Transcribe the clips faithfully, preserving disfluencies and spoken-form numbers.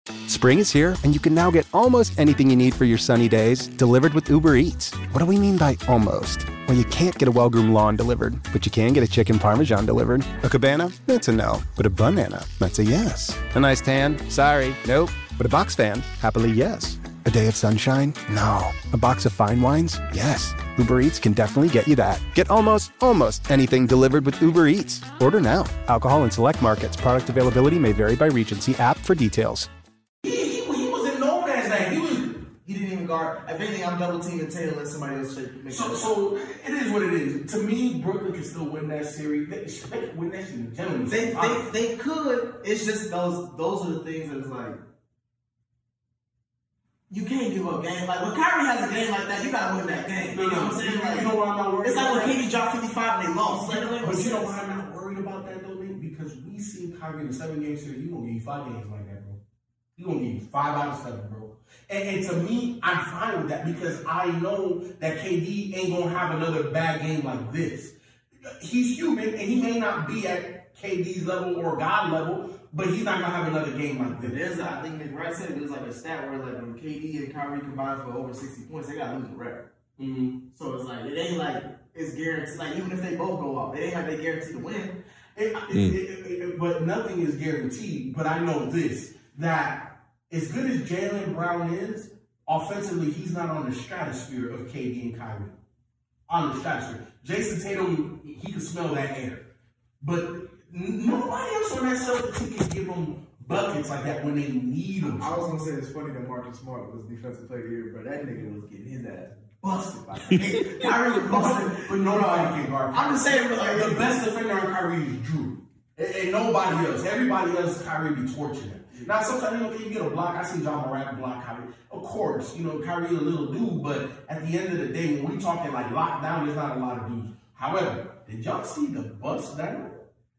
Spring is here, and you can now get almost anything you need for your sunny days delivered with Uber Eats. What do we mean by almost? Well, you can't get a well-groomed lawn delivered, but you can get a chicken parmesan delivered. A cabana? That's a no. But a banana? That's a yes. A nice tan? Sorry, nope. But a box fan? Happily, yes. A day of sunshine? No. A box of fine wines? Yes. Uber Eats can definitely get you that. Get almost, almost anything delivered with Uber Eats. Order now. Alcohol in select markets. Product availability may vary by region. See app for details. He, he, he was in no man's land. He was. He didn't even guard. If anything, I'm double teaming Taylor and let somebody else shake. So, so it is what it is. To me, Brooklyn can still win that series. They, they can win that series. Gentlemen, they, they, they could. It's just those. Those are the things that it's like. You can't give up game. Like when Kyrie has a game like that, you gotta win that game. You know what I'm saying? Like, you know why I'm not worried? It's like about when K D dropped fifty-five and they lost. Like, but you know why I'm not worried about that though, man? Because we see Kyrie in a seven game series. He gonna give you five games like that, bro. He gonna give you five out of seven, bro. And, and to me, I'm fine with that because I know that K D ain't gonna have another bad game like this. He's human, and he may not be at K D's level or God level, but he's not gonna have another game like this. There's, I think McBride said it was like a stat where like when K D and Kyrie combined for over sixty points, they gotta lose the record. Mm-hmm. So it's like it ain't like it's guaranteed. Like even if they both go off, it ain't like they guarantee to win. It, mm. it, it, it, but nothing is guaranteed. But I know this, that as good as Jaylen Brown is, offensively, he's not on the stratosphere of K D and Kyrie. On the stratosphere. Jason Tatum, he can smell that air. But nobody else on that Celtics team can give them buckets like that when they need them. I was going to say it's funny that Marcus Smart was defensive player of the year, but that nigga was getting his ass busted. Like, hey, Kyrie was busted, but nobody can guard. I'm just saying, like, the best defender on Kyrie is Drew. And, and nobody else. Everybody else, Kyrie be torching him. Now, sometimes, you know, can you get a block? I see John Morant block Kyrie. Of course, you know, Kyrie a little dude, but at the end of the day, when we talking like lockdown, there's not a lot of dudes. However, did y'all see the bust down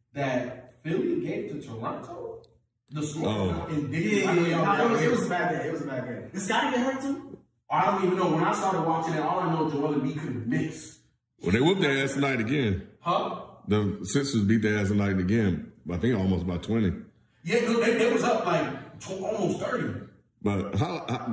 that Philly gave to Toronto? The score. Oh. And yeah, yeah, yeah. No, it, was, it was a bad game. It was a bad game. Did Scotty get hurt too? I don't even know. When I started watching it, all I know Joel Embiid couldn't miss. Well, they whooped their ass tonight again. Huh? The Sixers beat their ass tonight again. I think almost by twenty. Yeah, they, they was up like tw- almost thirty. But how, how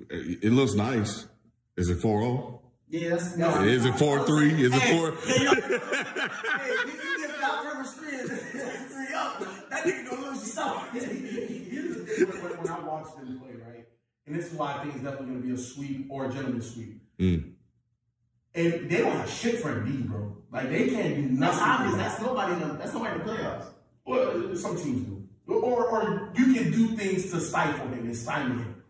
it looks nice. Is it four oh? Yeah, that's no. Is it four three? Is it four? Hey, yo, hey, you get Doc Rivers three three up. That nigga gonna lose yourself. Here's the thing when, when I watch them play, right? And this is why I think it's definitely gonna be a sweep or a gentleman's sweep. Mm. And they don't have shit for Embiid, bro. Like they can't do nothing. That's obvious. That's nobody in the that's nobody in the playoffs. Well, some teams do. Or, or you can do things to stifle him and stymie him.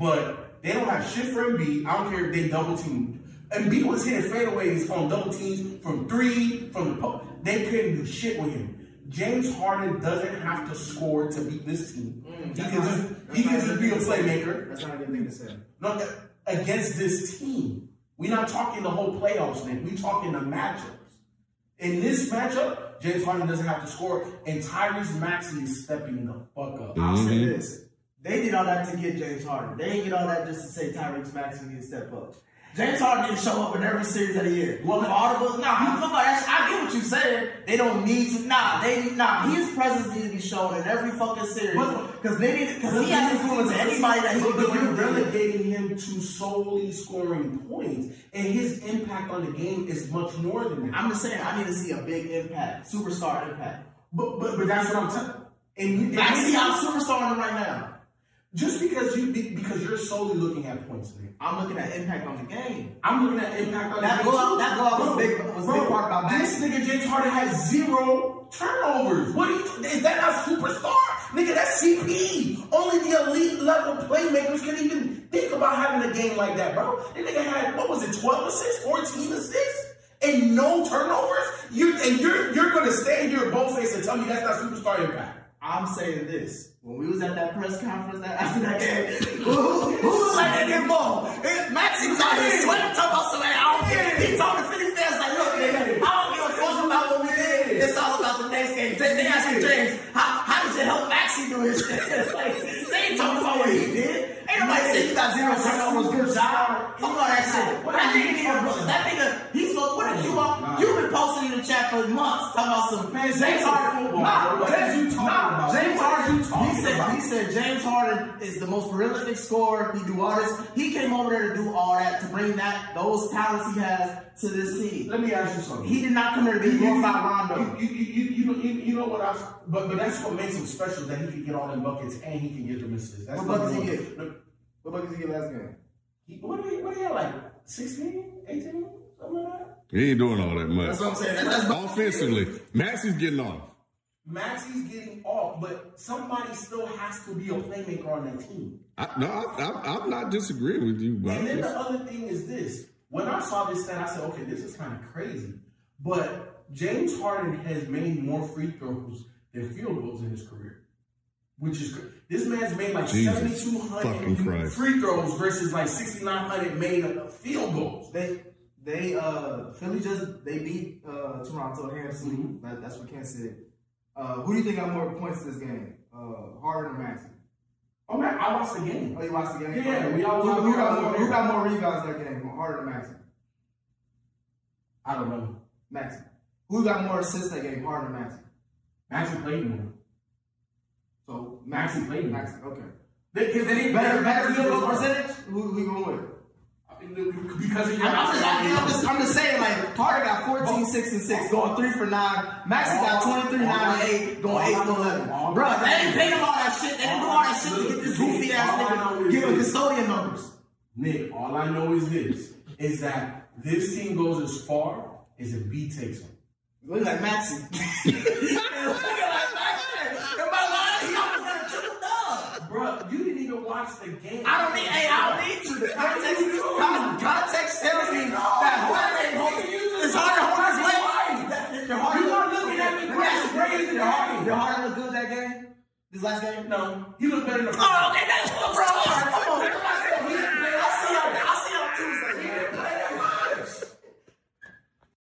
But they don't have shit for Embiid. I don't care if they double team. Embiid was hitting fadeaways on double teams from three, from the post. They couldn't do shit with him. James Harden doesn't have to score to beat this team. Mm, he can just, he can just be a playmaker. That's not a good thing to say. No, against this team. We're not talking the whole playoffs, man. We're talking the matchups. In this matchup, James Harden doesn't have to score, and Tyrese Maxey is stepping the fuck up. Mm-hmm. I'll say this. They did all that to get James Harden. They didn't get all that just to say Tyrese Maxey needs to step up. James Harden didn't show up in every series of the year. Well, for audible, nah, you look like I get what you saying. They don't need to. Nah, they nah. His presence needs to be shown in every fucking series because they need because he has influence anybody that he can do. You're relegating him to solely scoring points, and his impact on the game is much more than that. I'm just saying, I need to see a big impact, superstar impact. But but but that's what I'm telling. And I see I'm superstar right now. Just because you because you're solely looking at points, man. I'm looking at impact on the game. I'm looking at impact on that the goal, game. That goal was a big, was bro, big part about that. This nigga James Harden has zero turnovers. What are you? Is that not superstar? Nigga, that's C P. Only the elite level playmakers can even think about having a game like that, bro. That nigga had what was it, twelve assists, fourteen assists, and no turnovers. You and you're you're gonna stand here both face and tell me that's not superstar impact. I'm saying this. When we was at that press conference that after that game, who, who was like that game ball? Maxey was out here sweating, talking about something. I don't care. He told the Philly fans, like, look, I don't give a fuck about what we did. It's all about the next game. They, they asked me, James, how, how did you help Maxey do his shit? Like, they ain't talking about what he did. Ain't nobody saying you got zero turnovers, good job. Fuck all that shit. That nigga, that nigga, he's so, what did you want? You've been posting in the chat that for months. Talking about some Man, James Harden. Nah, what James, you talking nah, about? James Harden, you talking he said, about? He said James Harden is the most prolific scorer. He do all this. He came over there to do all that, to bring that those talents he has to this team. Let me ask you something. He did not come here to be You- glorified Rondo. You, you, you, you, know, you, you know what I was, but, but that's what makes him special, that he can get all them buckets and he can get them assists. That's What buckets he number get? one. What buckets he get last game? He, what did he, what did he have, like sixteen, eighteen, something like that? He ain't doing all that much. That's what I'm saying. That's, that's Offensively, Maxi's getting off. Maxi's getting off, but somebody still has to be a playmaker on that team. I, no, I, I, I'm not disagreeing with you, but And then the other thing is this. When I saw this stat, I said, okay, this is kind of crazy. But James Harden has made more free throws than field goals in his career. Which is, this man's made like Jesus seventy-two fucking hundred Christ. free throws versus like sixty-nine hundred made of field goals. They they uh Philly just they beat uh Toronto handily. Mhm. That, that's what Ken said. Uh, who do you think got more points this game? Uh, Harden or Maxey? Oh man, I watched the game. Oh, you watched the game? Yeah, Okay. we all who, watched who the got game. more? Who got more rebounds that game? Harden or Maxey? I don't know. Maxey. Who got more assists that game? Harden or Maxey? Maxi played more. So Maxey played more. Maxey. Okay. Because they didn't Better, better field goal percentage. percentage. Who who you going with? Because of your I'm just, I'm, just, I'm just saying, like, Harden got fourteen, six, and six, going three for nine. Maxey got twenty-three, nine, and eight, going eight for eleven. Bro, they didn't pay him all that shit. They didn't do all that shit to get this goofy ass nigga giving custodian numbers. Nick, all I know is this, is that this team goes as far as if B takes them. Look like Maxey. Look like Maxey. Am I lying? He almost got a triple dub. Bro, you didn't even watch the game. I don't need, hey, I don't need to. The context, con- context tells me that Harden ain't holding. It's Harden holding his leg. Your Harden You look are looking at me Let me ask you, crazy. Your Harden, your Harden look good that game? This last game? No, he looked better than the first. Oh, okay, that's